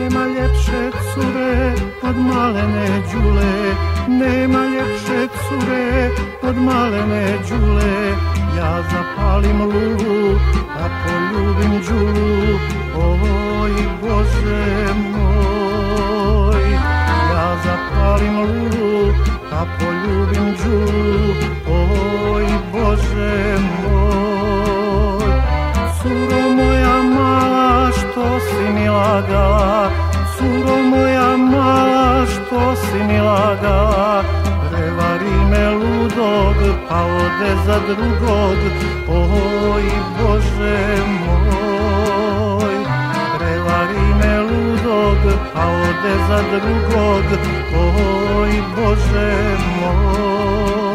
Nema ljepše cure od malene Đule, nema ljepše cure od malene Đule. Ja zapalim lulu, a poljubim Đulu, oj Bože moj. Ja zapalim lulu, a poljubim Đulu, oj Bože moj. Curo moja mala, što si mi lagala, curo moja mala, što si mi lagala. Prevari me ludog, pa ode za drugog, oj Bože moj. Prevari me ludog, pa ode za drugog, oj Bože moj.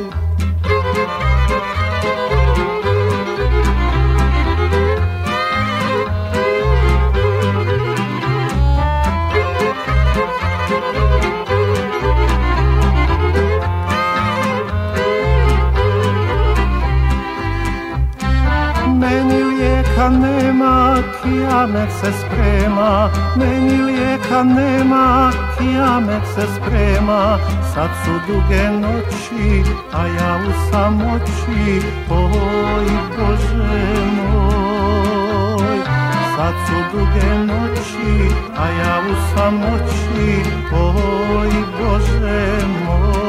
Meni lijeka nema, kijamet se sprema, meni lijeka nema, kijamet se sprema. Sad su duge noći, a ja u samoći, oj Bože moj. Sad su duge noći, a ja u samoći, oj Bože moj.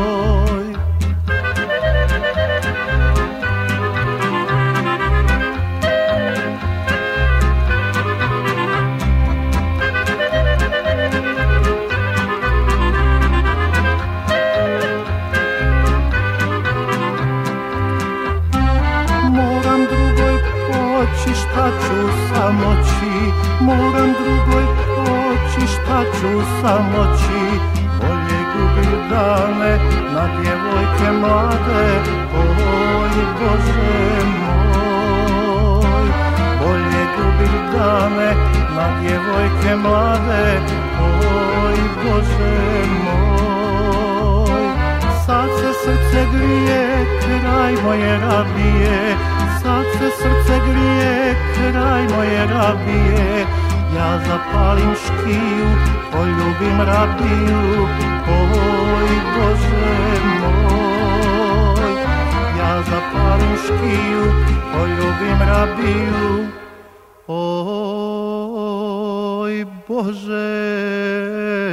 Šta ću samoći, moram drugoj poći, šta ću samoći. Bolje gubim dane na djevojke mlade, oj Bože moj. Bolje gubim dane na djevojke mlade, oj Bože moj. Sad se srce grije, kraj moje rabije, sad se srce grije, kraj moje rabije. Ja zapalim škiju, poljubim rabiju, oj Bože moj. Ja zapalim škiju, poljubim rabiju, oj Bože